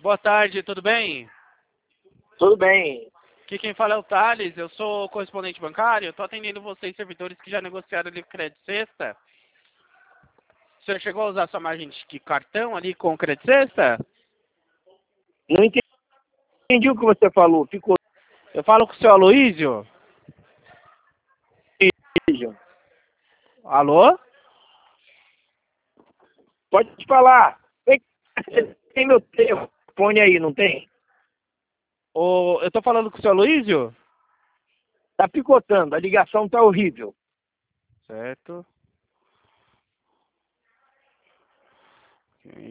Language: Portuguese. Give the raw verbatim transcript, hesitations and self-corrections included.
Boa tarde, tudo bem? Tudo bem. Aqui quem fala é o Thales, eu sou correspondente bancário, estou atendendo vocês, servidores que já negociaram ali o crédito sexta. O senhor chegou a usar sua margem de cartão ali com o crédito sexta? Não entendi o que você falou. Ficou Eu falo com o seu Aloísio. rígido. Alô? Pode te falar. Tem, tem meu telefone aí, não tem? O, eu estou falando com o seu Aloísio? Tá picotando, a ligação tá horrível. Certo.